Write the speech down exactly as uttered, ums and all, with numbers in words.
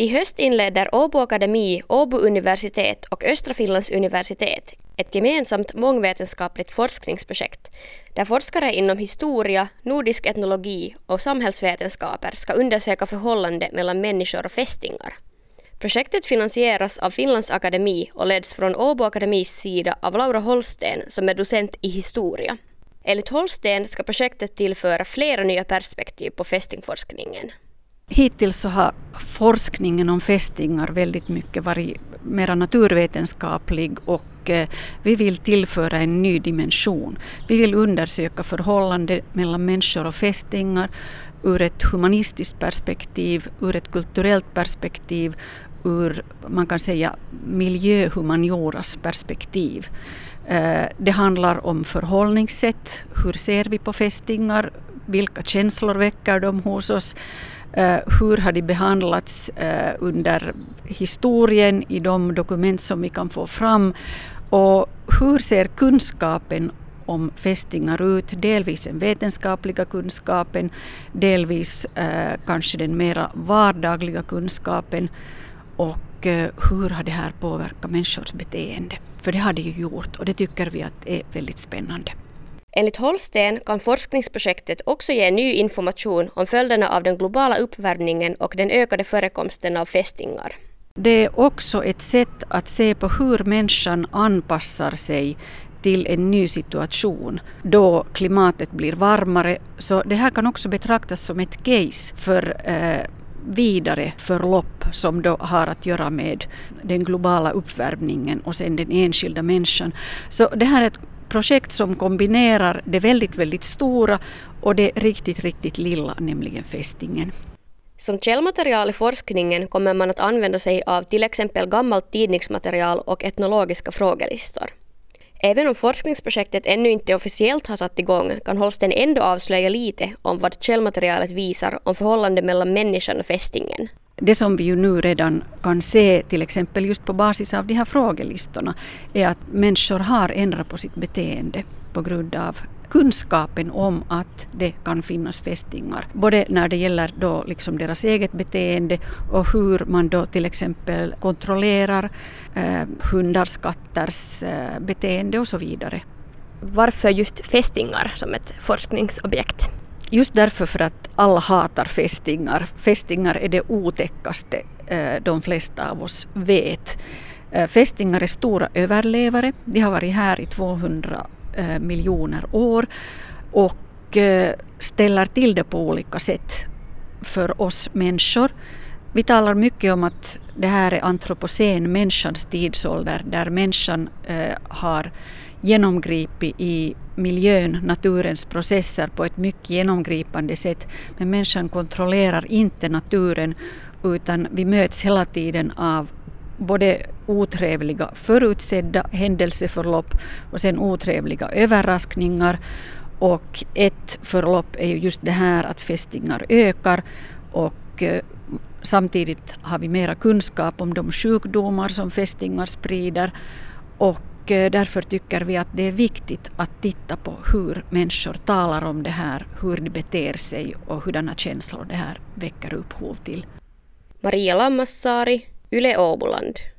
I höst inleder Åbo Akademi, Åbo universitet och Östra Finlands universitet ett gemensamt mångvetenskapligt forskningsprojekt där forskare inom historia, nordisk etnologi och samhällsvetenskaper ska undersöka förhållandet mellan människor och fästingar. Projektet finansieras av Finlands akademi och leds från Åbo Akademis sida av Laura Holsten som är docent i historia. Enligt Holsten ska projektet tillföra flera nya perspektiv på fästingforskningen. Hittills så har forskningen om fästingar väldigt mycket varit mer naturvetenskaplig och eh, vi vill tillföra en ny dimension. Vi vill undersöka förhållanden mellan människor och fästingar ur ett humanistiskt perspektiv, ur ett kulturellt perspektiv, ur man kan säga miljöhumanioras perspektiv. Eh, det handlar om förhållningssätt, hur ser vi på fästingar, vilka känslor väcker de hos oss. Uh, hur har de behandlats uh, under historien i de dokument som vi kan få fram och hur ser kunskapen om fästingar ut, delvis den vetenskapliga kunskapen, delvis uh, kanske den mera vardagliga kunskapen och uh, hur har det här påverkat människors beteende, för det har det ju gjort och det tycker vi att är väldigt spännande. Enligt Holsten kan forskningsprojektet också ge ny information om följderna av den globala uppvärmningen och den ökade förekomsten av fästingar. Det är också ett sätt att se på hur människan anpassar sig till en ny situation då klimatet blir varmare. Så det här kan också betraktas som ett case för eh, vidare förlopp som då har att göra med den globala uppvärmningen och sen den enskilda människan. Så det här är ett projekt som kombinerar det väldigt, väldigt stora och det riktigt, riktigt lilla, nämligen fästingen. Som källmaterial i forskningen kommer man att använda sig av till exempel gammalt tidningsmaterial och etnologiska frågelistor. Även om forskningsprojektet ännu inte officiellt har satt igång kan Holsten ändå avslöja lite om vad källmaterialet visar om förhållandet mellan människan och fästingen. Det som vi ju nu redan kan se till exempel just på basis av de här frågelistorna är att människor har ändrat på sitt beteende på grund av kunskapen om att det kan finnas fästingar. Både när det gäller då liksom deras eget beteende och hur man då till exempel kontrollerar eh, hundars, katters eh, beteende och så vidare. Varför just fästingar som ett forskningsobjekt? Just därför för att alla hatar fästingar. Fästingar är det otäckaste de flesta av oss vet. Fästingar är stora överlevare. De har varit här i tvåhundra miljoner år och ställer till det på olika sätt för oss människor. Vi talar mycket om att det här är antropocen, människans tidsålder, där människan har genomgripit i miljön, naturens processer på ett mycket genomgripande sätt. Men människan kontrollerar inte naturen utan vi möts hela tiden av både otrevliga förutsedda händelseförlopp och sen otrevliga överraskningar. Och ett förlopp är ju just det här att fästingar ökar och eh, samtidigt har vi mera kunskap om de sjukdomar som fästingar sprider och därför tycker vi att det är viktigt att titta på hur människor talar om det här, hur de beter sig och hurdana känslor det här väcker upphov till. Maria Lammassaari, Yle Åboland.